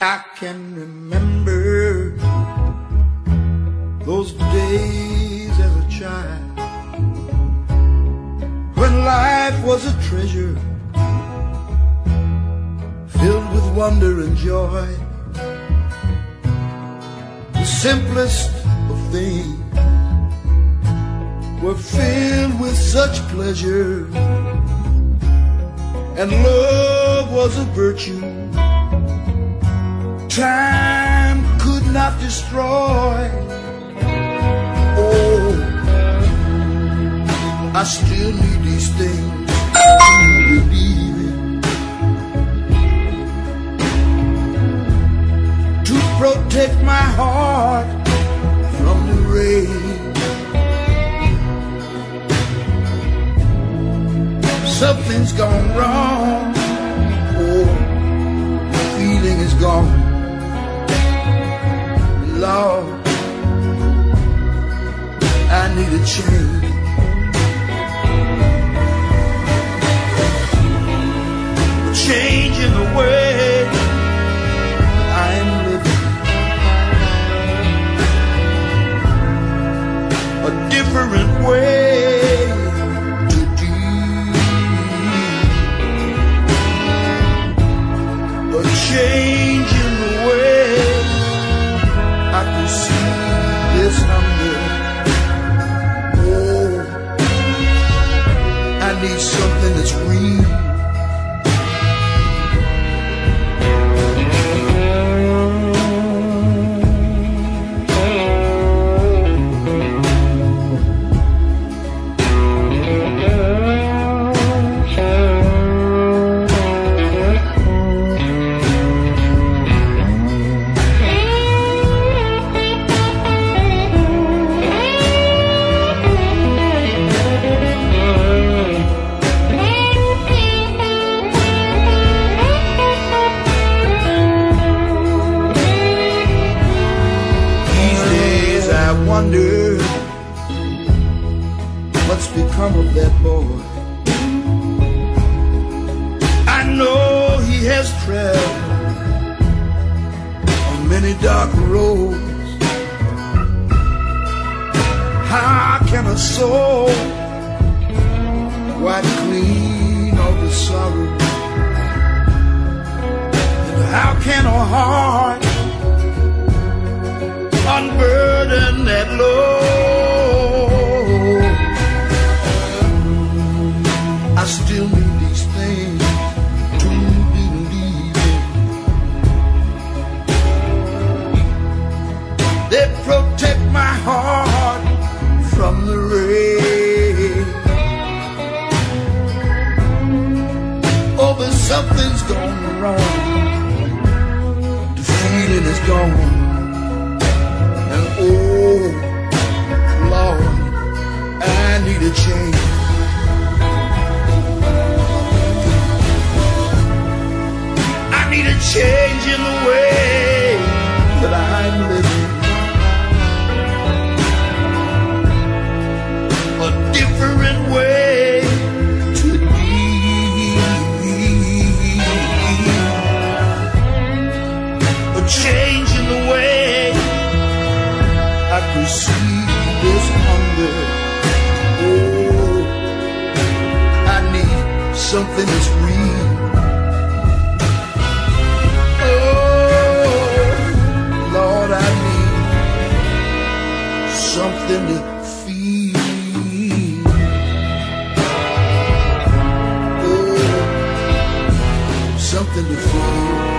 I can remember those days as a child when life was a treasure filled with wonder and joy. The simplest of things were filled with such pleasure, and love was a virtue time could not destroy. Oh, I still need these things to believe in, to protect my heart from the rain. Something's gone wrong. Oh, the feeling is gone. Lord, I need a change. A change in the way I am living. A different way to deal. A change in the way I can see this hunger. Oh, I need something that's real. Wonder what's become of that boy. I know he has traveled on many dark roads. How can a soul wipe clean of the sorrow? And how can a heart unburden that load? I still need these things to believe in. They protect my heart from the rain. Oh, but something's gone wrong. The feeling is gone. Oh, Lord, I need a change. I need a change in the way that I'm living. A different way to deal. A change in the way I can see this hunger. Oh, I need something that's real. Oh, Lord, I need something to feel. Oh, something to feel.